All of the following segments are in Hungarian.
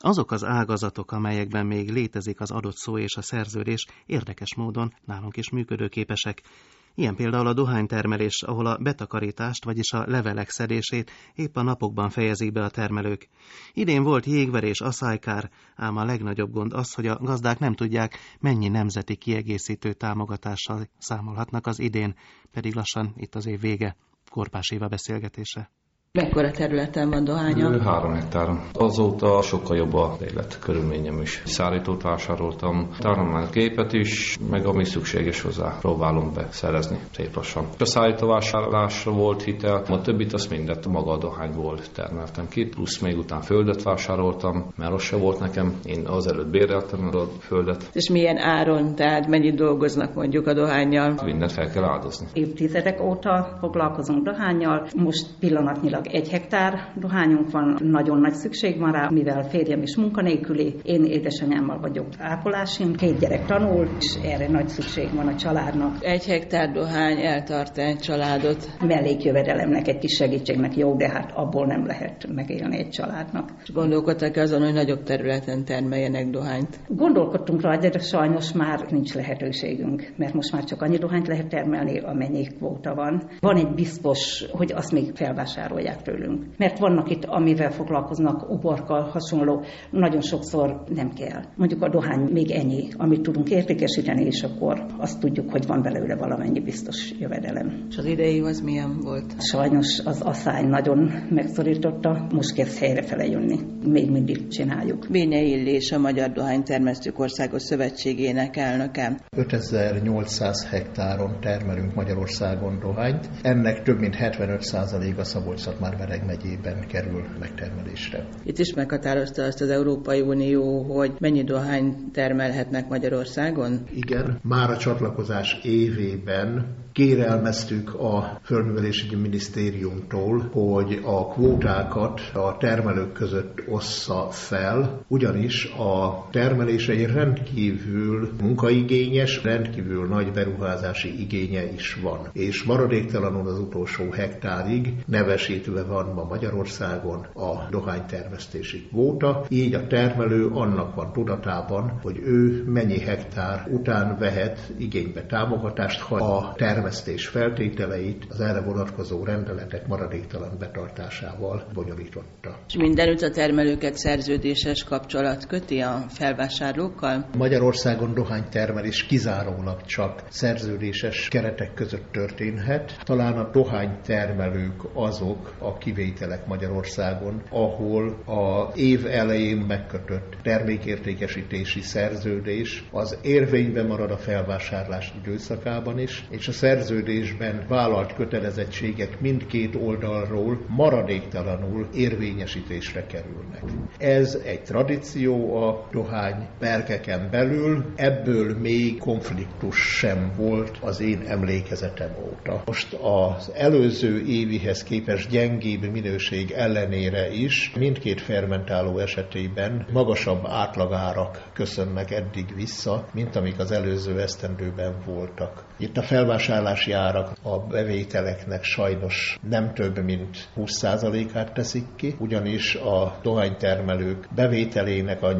Azok az ágazatok, amelyekben még létezik az adott szó és a szerződés, érdekes módon nálunk is működőképesek. Ilyen például a dohánytermelés, ahol a betakarítást, vagyis a levelek szedését épp a napokban fejezik be a termelők. Idén volt jégverés, aszálykár, ám a legnagyobb gond az, hogy a gazdák nem tudják, mennyi nemzeti kiegészítő támogatással számolhatnak az idén, pedig lassan itt az év vége. Korpás Éva beszélgetése. Mekkora területen van dohánya? 3 hektáron. Azóta sokkal jobb a életkörülményem is. Szállítót vásároltam, tanulmánygépet is, meg ami szükséges hozzá próbálom beszerezni szép lassan. A szállítóvásárlásra volt hitel, a többit azt mindet maga a dohányból termeltem ki, plusz még után földet vásároltam, mert az se volt nekem, én azelőtt béreltem a földet. És milyen áron, tehát mennyit dolgoznak mondjuk a dohánnyal? Mindent fel kell áldozni. Évtizedek óta foglalkozunk dohánnyal, most pillanatnyilag 1 hektár dohányunk van, nagyon nagy szükség van rá, mivel férjem is munkanélküli, én édesanyámmal vagyok ápolásin, 2 gyerek tanul, és erre nagy szükség van a családnak. 1 hektár dohány eltart egy családot? Mellékjövedelemnek, egy kis segítségnek jó, de hát abból nem lehet megélni egy családnak. És gondolkodtak azon, hogy nagyobb területen termeljenek dohányt? Gondolkodtunk rá, de sajnos már nincs lehetőségünk, mert most már csak annyi dohányt lehet termelni, amennyi kvóta van. Van egy biztos, hogy azt még felvásárolják tőlünk. Mert vannak itt, amivel foglalkoznak, uborkkal hasonló, nagyon sokszor nem kell. Mondjuk a dohány még ennyi, amit tudunk értékesíteni, és akkor azt tudjuk, hogy van belőle valamennyi biztos jövedelem. És az idei az milyen volt? Sajnos az aszály nagyon megszorította, most kezd helyrefele jönni. Még mindig csináljuk. Bényei Illés, a Magyar Dohánytermesztők Országos Szövetségének elnöke. 5800 hektáron termelünk Magyarországon dohányt. Ennek több mint 75%-a Szabolcs-Szatmár-Bereg megyében kerül megtermelésre. Itt is meghatározta azt az Európai Unió, hogy mennyi dohányt termelhetnek Magyarországon? Igen, már a csatlakozás évében kérelmeztük a Földművelésügyi Minisztériumtól, hogy a kvótákat a termelők között ossza fel, ugyanis a termelés egy rendkívül munkaigényes, rendkívül nagy beruházási igénye is van. És maradéktalanul az utolsó hektárig nevesítve van ma Magyarországon a dohánytermesztési kvóta, így a termelő annak van tudatában, hogy ő mennyi hektár után vehet igénybe támogatást, ha a termesztés feltételeit az erre vonatkozó rendeletek maradéktalan betartásával bonyolította. És mindenütt a termelőket szerződéses kapcsolat köti a felvásárlókkal? Magyarországon dohánytermelés kizárólag csak szerződéses keretek között történhet. Talán a dohánytermelők azok a kivételek Magyarországon, ahol az év elején megkötött termékértékesítési szerződés az érvényben marad a felvásárlás időszakában is, és a szerződésben vállalt kötelezettségek mindkét oldalról maradéktalanul érvényesítésre kerülnek. Ez egy tradíció a dohányberkeken belül, ebből még konfliktus sem volt az én emlékezetem óta. Most az előző évihez képest gyengébb minőség ellenére is mindkét fermentáló esetében magasabb átlagárak köszönnek eddig vissza, mint amik az előző esztendőben voltak. Itt a felvásárlási árak a bevételeknek sajnos nem több mint 20%-át teszik ki, ugyanis a dohánytermelők bevételének a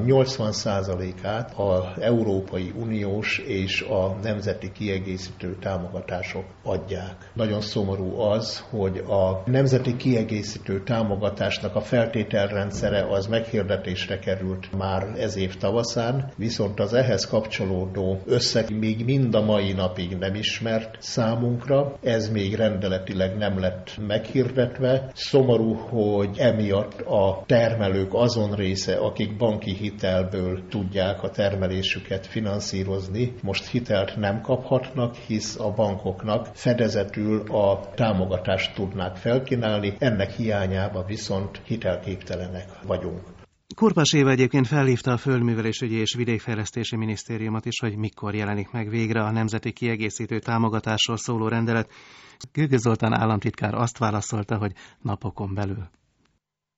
80%-át az Európai Uniós és a nemzeti kiegészítő támogatások adják. Nagyon szomorú az, hogy a nemzeti kiegészítő támogatásnak a feltételrendszere az meghirdetésre került már ez év tavaszán, viszont az ehhez kapcsolódó összeg még mind a mai napig nem ismert számunkra, ez még rendeletileg nem lett meghirdetve. Szomorú, hogy emiatt a termelők azon része, akik banki hitelből tudják a termelésüket finanszírozni, most hitelt nem kaphatnak, hisz a bankoknak fedezetül a támogatást tudnák felkínálni, ennek hiányában viszont hitelképtelenek vagyunk. Korpás Éva egyébként felhívta a Földművelésügyi és Vidékfejlesztési Minisztériumot is, hogy mikor jelenik meg végre a nemzeti kiegészítő támogatásról szóló rendelet. Gögö Zoltán államtitkár azt válaszolta, hogy napokon belül.